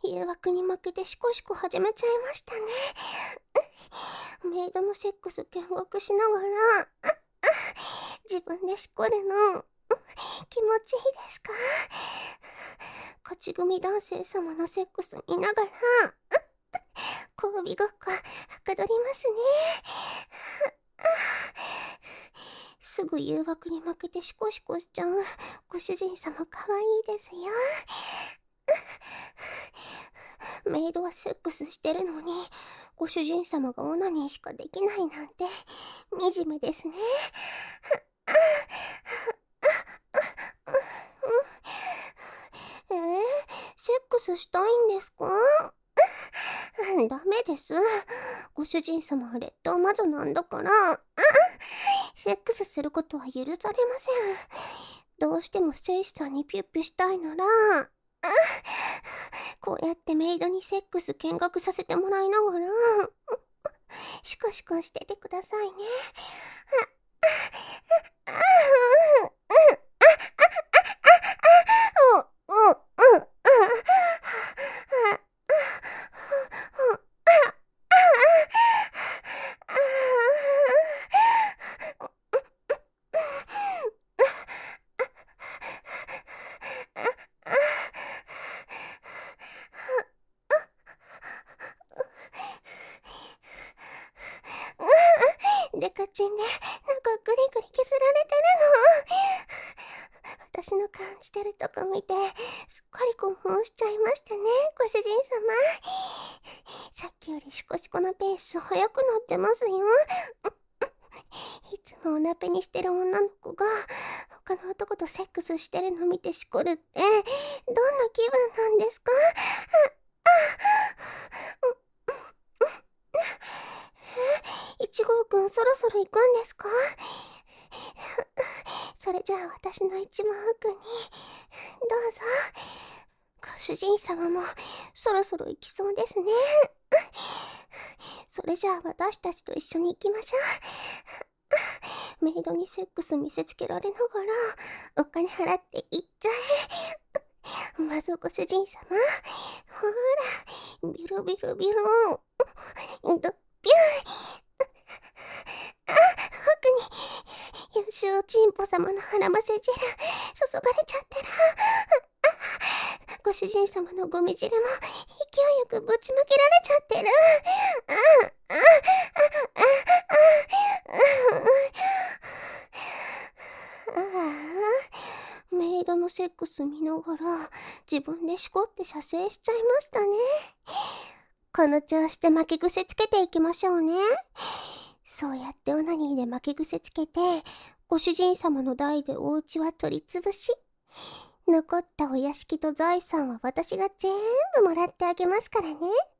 誘惑に負けてシコシコ始めちゃいましたね。メイドのセックス見学しながら、自分でしこるの、気持ちいいですか？勝ち組男性様のセックス見ながら、交尾ごっこはかどりますね。すぐ誘惑に負けてシコシコしちゃうご主人様かわいいですよ。メイドはセックスしてるのに、ご主人様がオナニーしかできないなんて惨めですね。セックスしたいんですか？ダメです。ご主人様は劣等魔女なんだから、セックスすることは許されません。どうしても聖司さんにピュッピュしたいなら、こうやってメイドにセックス見学させてもらいながら、シコシコしててくださいね。デカチンでなんかグリグリ削られてるの。私の感じてるとこ見てすっかり興奮しちゃいましたね、ご主人様。さっきよりシコシコのペース速くなってますよ。いつもおなぺにしてる女の子が他の男とセックスしてるの見てしこるってどんな気分なんですか？1号くんそろそろ行くんですか？それじゃあ私の一番奥にどうぞ。ご主人様もそろそろ行きそうですね。それじゃあ私たちと一緒に行きましょう。メイドにセックス見せつけられながらお金払って行っちゃえ。まずご主人様、ほらビロビロビロドッピュン。奥に優秀チンポ様の腹ませ汁注がれちゃってる。ご主人様のゴミ汁も勢いよくぶちまけられちゃってる。メイドのセックス見ながら自分でしこって射精しちゃいましたね。この調子で負け癖つけていきましょうね。そうやってオナニーで負け癖つけて、ご主人様の代でお家は取り潰し、残ったお屋敷と財産は私が全部もらってあげますからね。